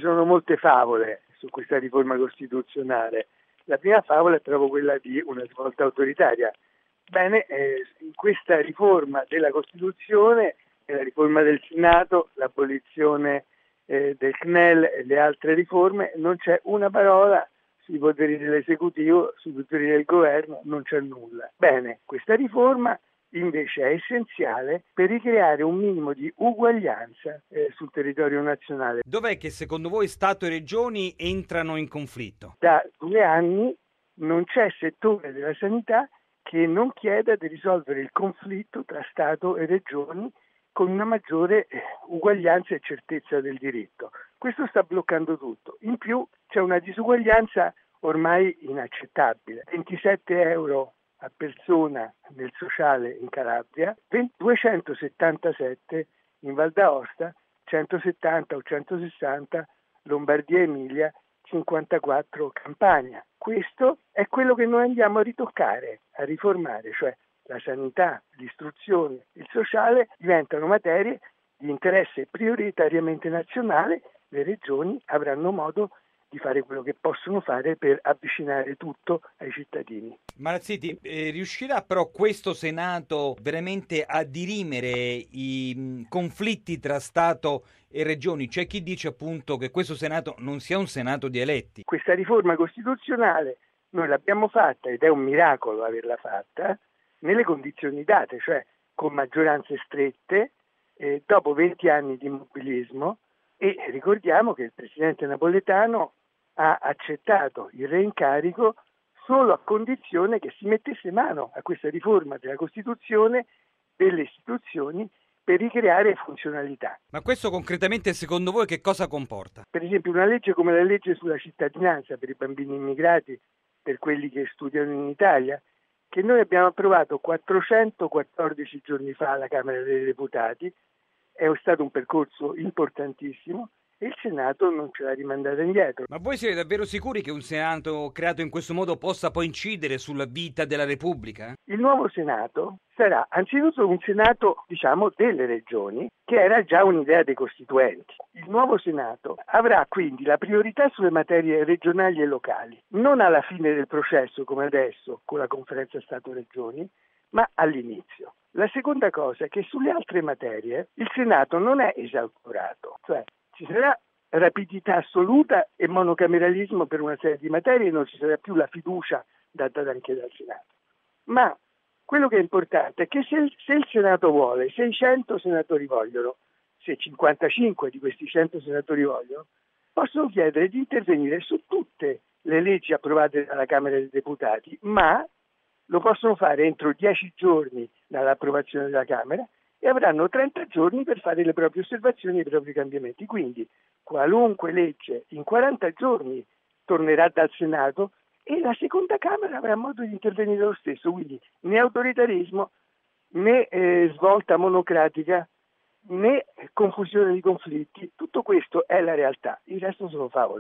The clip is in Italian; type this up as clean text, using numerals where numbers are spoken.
sono molte favole su questa riforma costituzionale. La prima favola è proprio quella di una svolta autoritaria. Bene, in questa riforma della Costituzione, la riforma del Senato, l'abolizione del CNEL e le altre riforme, non c'è una parola sui poteri dell'esecutivo, sui poteri del governo, non c'è nulla. Bene, questa riforma invece è essenziale per ricreare un minimo di uguaglianza sul territorio nazionale. Dov'è che secondo voi Stato e Regioni entrano in conflitto? Da 2 anni non c'è settore della sanità che non chieda di risolvere il conflitto tra Stato e Regioni con una maggiore uguaglianza e certezza del diritto. Questo sta bloccando tutto. In più c'è una disuguaglianza ormai inaccettabile. 27 euro a persona nel sociale in Calabria, 277 in Val d'Aosta, 170 o 160 Lombardia e Emilia, 54 Campania. Questo è quello che noi andiamo a ritoccare, a riformare, cioè la sanità, l'istruzione, il sociale diventano materie di interesse prioritariamente nazionale. Le regioni avranno modo di fare quello che possono fare per avvicinare tutto ai cittadini. Marazziti, riuscirà però questo Senato veramente a dirimere i conflitti tra Stato e Regioni? C'è chi dice appunto che questo Senato non sia un Senato di eletti. Questa riforma costituzionale noi l'abbiamo fatta, ed è un miracolo averla fatta, nelle condizioni date, cioè con maggioranze strette, dopo 20 anni di immobilismo, e ricordiamo che il presidente Napolitano ha accettato il reincarico solo a condizione che si mettesse mano a questa riforma della Costituzione, delle istituzioni, per ricreare funzionalità. Ma questo concretamente secondo voi che cosa comporta? Per esempio una legge come la legge sulla cittadinanza per i bambini immigrati, per quelli che studiano in Italia, che noi abbiamo approvato 414 giorni fa alla Camera dei Deputati, è stato un percorso importantissimo e il Senato non ce l'ha rimandata indietro. Ma voi siete davvero sicuri che un Senato creato in questo modo possa poi incidere sulla vita della Repubblica? Il nuovo Senato sarà anzitutto un Senato, delle regioni, che era già un'idea dei costituenti. Il nuovo Senato avrà quindi la priorità sulle materie regionali e locali, non alla fine del processo come adesso con la conferenza Stato-Regioni, ma all'inizio. La seconda cosa è che sulle altre materie il Senato non è esautorato, cioè ci sarà rapidità assoluta e monocameralismo per una serie di materie e non ci sarà più la fiducia data anche dal Senato. Ma quello che è importante è che se il Senato vuole, se i 100 senatori vogliono, se 55 di questi 100 senatori vogliono, possono chiedere di intervenire su tutte le leggi approvate dalla Camera dei Deputati, ma lo possono fare entro 10 giorni dall'approvazione della Camera e avranno 30 giorni per fare le proprie osservazioni e i propri cambiamenti. Quindi qualunque legge in 40 giorni tornerà dal Senato e la seconda Camera avrà modo di intervenire lo stesso. Quindi né autoritarismo, né svolta monocratica, né confusione di conflitti. Tutto questo è la realtà, il resto sono favole.